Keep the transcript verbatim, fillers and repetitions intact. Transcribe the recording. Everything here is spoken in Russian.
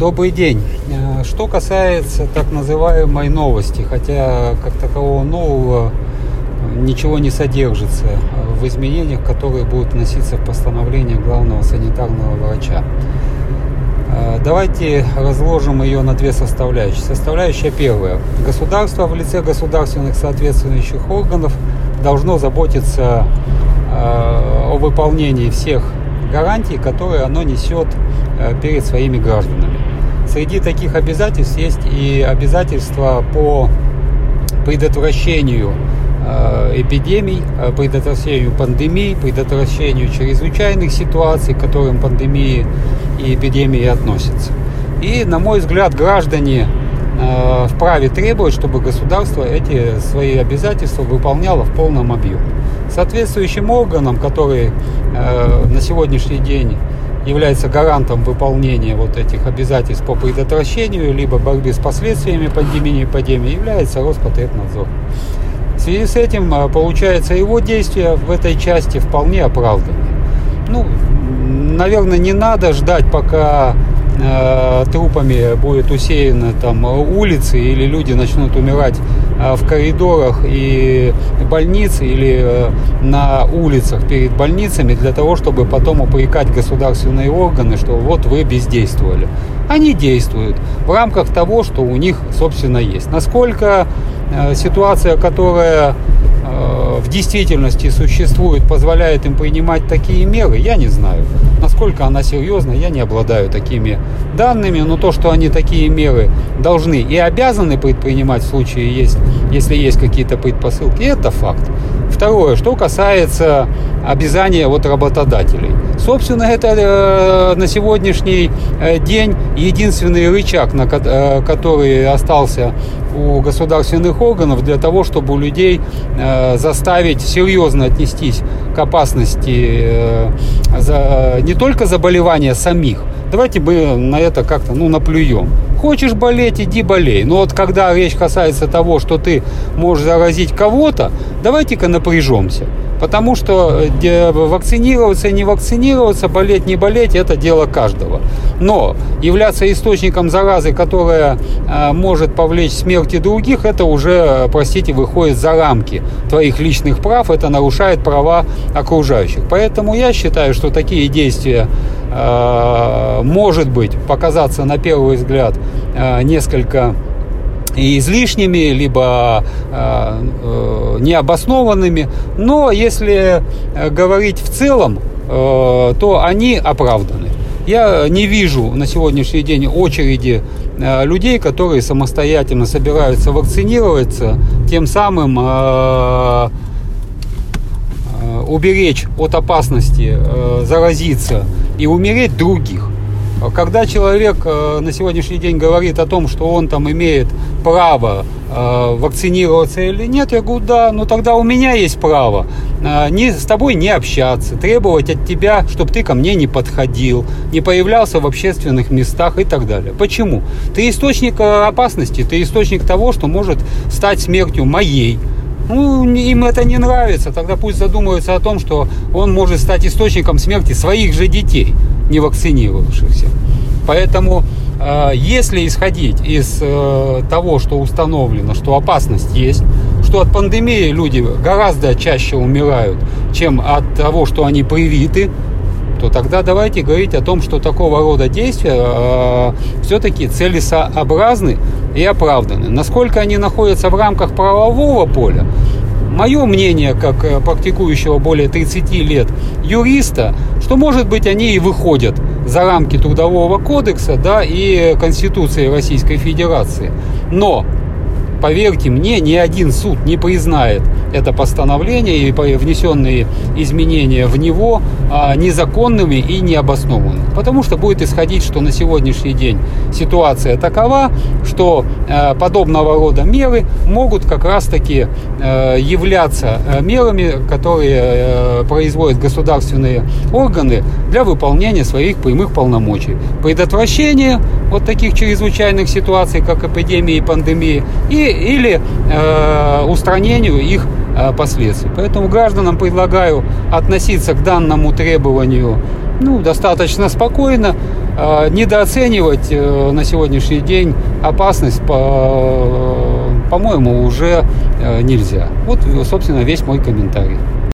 Добрый день. Что касается так называемой новости, хотя как такового нового ничего не содержится в изменениях, которые будут вноситься в постановление главного санитарного врача. Давайте разложим ее на две составляющие. Составляющая первая. Государство в лице государственных соответствующих органов должно заботиться о выполнении всех гарантий, которые оно несет перед своими гражданами. Среди таких обязательств есть и обязательства по предотвращению эпидемий, предотвращению пандемий, предотвращению чрезвычайных ситуаций, к которым пандемии и эпидемии относятся. И, на мой взгляд, граждане вправе требовать, чтобы государство эти свои обязательства выполняло в полном объеме. Соответствующим органом, который на сегодняшний день является гарантом выполнения вот этих обязательств по предотвращению либо борьбе с последствиями пандемии и эпидемии, является Роспотребнадзор. В связи с этим, получается, его действия в этой части вполне оправданы. Ну, наверное, не надо ждать, пока э, трупами будет усеяны там улицы или люди начнут умирать э, в коридорах и больницы или э, на улицах перед больницами для того, чтобы потом упрекать государственные органы, что вот вы бездействовали. Они действуют в рамках того, что у них, собственно, есть. Насколько э, ситуация, которая э, в действительности существует, позволяет им принимать такие меры, я не знаю. Насколько она серьезна, я не обладаю такими данными, но то, что они такие меры должны и обязаны предпринимать в случае, есть, если есть какие-то предпосылки, это факт. Второе, что касается обязания от работодателей. Собственно, это э, на сегодняшний день единственный рычаг, на, э, который остался у государственных органов для того, чтобы у людей э, заставить серьезно отнестись к опасности э, за, не только заболевания самих. Давайте мы на это как-то ну, наплюем. Хочешь болеть, иди болей. Но вот когда речь касается того, что ты можешь заразить кого-то, давайте-ка напряжемся. Потому что вакцинироваться, не вакцинироваться, болеть, не болеть, это дело каждого. Но являться источником заразы, которая э, может повлечь смерти других, это уже, простите, выходит за рамки твоих личных прав, это нарушает права окружающих. Поэтому я считаю, что такие действия, э, может быть, показаться на первый взгляд э, несколько и излишними, либо э, э, необоснованными, но если говорить в целом, э, то они оправданы. Я не вижу на сегодняшний день очереди э, людей, которые самостоятельно собираются вакцинироваться, тем самым э, э, уберечь от опасности э, заразиться и умереть других. Когда человек э, на сегодняшний день говорит о том, что он там имеет право э, вакцинироваться или нет, я говорю, да, ну тогда у меня есть право э, не, с тобой не общаться, требовать от тебя, чтобы ты ко мне не подходил, не появлялся в общественных местах и так далее. Почему? Ты источник опасности, ты источник того, что может стать смертью моей. Ну, им это не нравится, тогда пусть задумаются о том, что он может стать источником смерти своих же детей, не вакцинировавшихся. Поэтому, э, если исходить из э, того, что установлено, что опасность есть, что от пандемии люди гораздо чаще умирают, чем от того, что они привиты, то тогда давайте говорить о том, что такого рода действия э, все-таки целесообразны и оправданы. Насколько они находятся в рамках правового поля, мое мнение, как практикующего более тридцати лет юриста, что, может быть, они и выходят за рамки Трудового кодекса, да, и Конституции Российской Федерации. Но, поверьте мне, ни один суд не признает это постановление и внесенные изменения в него а, незаконными и необоснованными. Потому что будет исходить, что на сегодняшний день ситуация такова, что а, подобного рода меры могут как раз-таки а, являться а, мерами, которые а, производят государственные органы для выполнения своих прямых полномочий. Предотвращение вот таких чрезвычайных ситуаций, как эпидемии и пандемии, и, или э, устранению их э, последствий. Поэтому гражданам предлагаю относиться к данному требованию ну, достаточно спокойно, недооценивать на сегодняшний день опасность, по, по-моему, уже нельзя. Вот, собственно, весь мой комментарий.